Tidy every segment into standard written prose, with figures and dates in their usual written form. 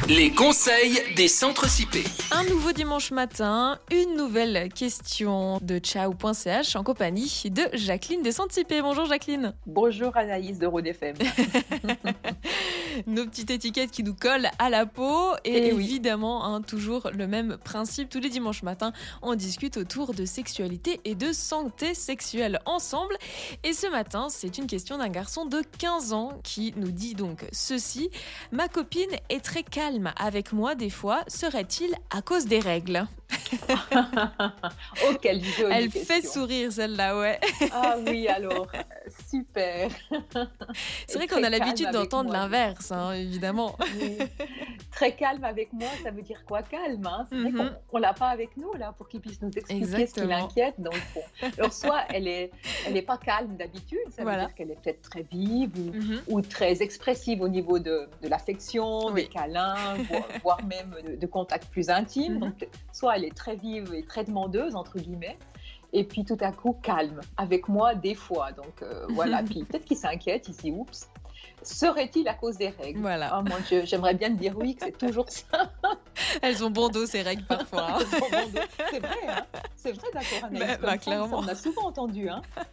Les conseils des centres CIP. Un nouveau dimanche matin, une nouvelle question de ciao.ch en compagnie de Jacqueline de Centres CIP. Bonjour Jacqueline. Bonjour Anaïs de Rhône FM. Nos petites étiquettes qui nous collent à la peau et oui. évidemment, toujours le même principe. Tous les dimanches matins, on discute autour de sexualité et de santé sexuelle ensemble. Et ce matin, c'est une question d'un garçon de 15 ans qui nous dit donc ceci. Ma copine est très calme avec moi des fois. Serait-il à cause des règles ? Oh, quelle jolie Elle question. fait sourire celle-là, ouais. Ah oui, alors, super. C'est vrai Et qu'on a très l'habitude calme avec d'entendre moi. l'inverse, évidemment. Oui. Très calme avec moi, ça veut dire quoi calme, hein? C'est vrai qu'on l'a pas avec nous là pour qu'il puisse nous expliquer ce qui Exactement. l'inquiète dans le fond. Alors soit elle est pas calme d'habitude, ça veut Voilà. dire qu'elle est peut-être très vive Mhm. ou très expressive au niveau de l'affection, Oui. des câlins, voire même de contacts plus intimes. Mhm. Donc soit elle est très vive et très demandeuse entre guillemets. Et puis tout à coup calme avec moi des fois. Donc voilà. Puis peut-être qu'il s'inquiète ici. Oups. Serait-il à cause des règles? Voilà. Oh mon Dieu, j'aimerais bien te dire oui, que c'est toujours ça. Elles ont bon dos, ces règles, parfois. C'est vrai, hein? C'est vrai, d'accord, Anaïs. Bah, Comme ça, clairement. on a souvent entendu.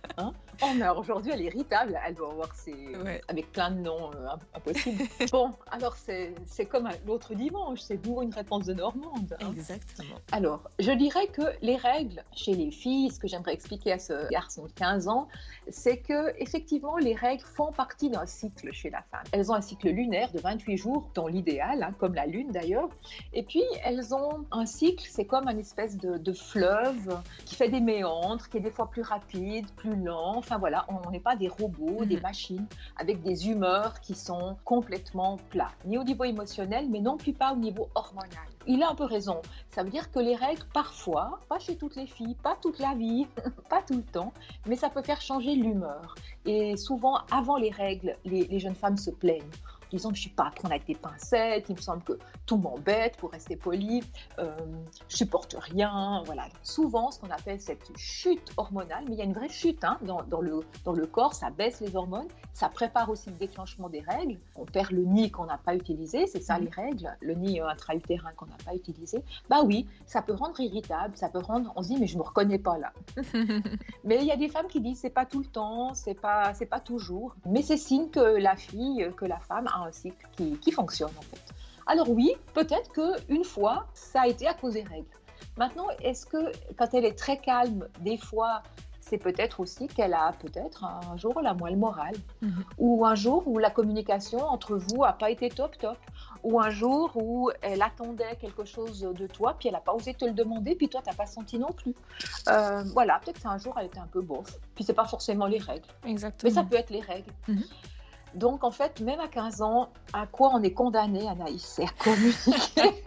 Oh, mais alors aujourd'hui, elle est irritable. Elle doit avoir Ouais. avec plein de noms impossibles. Bon, alors c'est comme l'autre dimanche. C'est pour une réponse de Normande. Exactement. Alors, je dirais que les règles chez les filles, ce que j'aimerais expliquer à ce garçon de 15 ans, c'est que effectivement, les règles font partie d'un cycle chez la femme. Elles ont un cycle lunaire de 28 jours, dans l'idéal, comme la lune d'ailleurs. Et puis, elles ont un cycle, c'est comme une espèce de fleuve qui fait des méandres, qui est des fois plus rapide, plus lent. Enfin voilà, on n'est pas des robots, des machines, avec des humeurs qui sont complètement plats, ni au niveau émotionnel, mais non plus pas au niveau hormonal. Il a un peu raison. Ça veut dire que les règles, parfois, pas chez toutes les filles, pas toute la vie, pas tout le temps, mais ça peut faire changer l'humeur. Et souvent, avant les règles, les jeunes femmes se plaignent, en disant « je ne suis pas à prendre avec des pincettes, il me semble que tout m'embête, pour rester poli, je ne supporte rien. » Voilà. Donc, souvent, ce qu'on appelle cette chute hormonale, mais il y a une vraie chute dans le corps, ça baisse les hormones, ça prépare aussi le déclenchement des règles. On perd le nid qu'on n'a pas utilisé, c'est ça les règles, le nid intra-utérin qu'on n'a pas utilisé. Bah oui, ça peut rendre irritable, ça peut rendre, on se dit « mais je ne me reconnais pas là ». Mais il y a des femmes qui disent c'est pas tout le temps, c'est pas toujours, mais c'est signe que la fille, que la femme a un cycle qui fonctionne en fait. Alors oui, peut-être qu'une fois, ça a été à cause des règles. Maintenant, est-ce que quand elle est très calme, des fois, c'est peut-être aussi qu'elle a peut-être un jour la moelle morale, ou un jour où la communication entre vous n'a pas été top, ou un jour où elle attendait quelque chose de toi, puis elle n'a pas osé te le demander, puis toi, tu n'as pas senti non plus. Voilà, peut-être qu'un jour, elle était un peu bof, puis c'est pas forcément les règles, Exactement. mais ça peut être les règles. Donc, en fait, même à 15 ans, à quoi on est condamné, Anaïs, c'est à communiquer.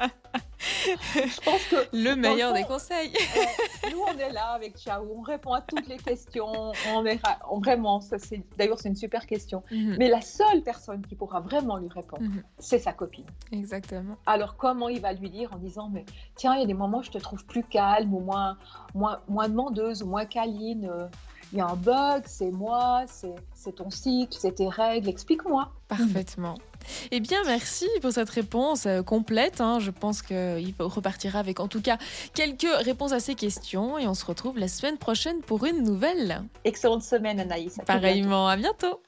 Je pense que Le meilleur des conseils. nous, on est là avec Ciao, on répond à toutes les questions. Vraiment, d'ailleurs, c'est une super question. Mais la seule personne qui pourra vraiment lui répondre, c'est sa copine. Exactement. Alors, comment il va lui dire en disant, mais tiens, il y a des moments où je te trouve plus calme ou moins demandeuse ou moins câline. Il y a un bug, c'est moi, c'est ton cycle, c'est tes règles, explique-moi. Parfaitement. Eh bien, merci pour cette réponse complète. Je pense qu'il repartira avec, en tout cas, quelques réponses à ces questions. Et on se retrouve la semaine prochaine pour une nouvelle. Excellente semaine, Anaïs. Pareillement, à bientôt.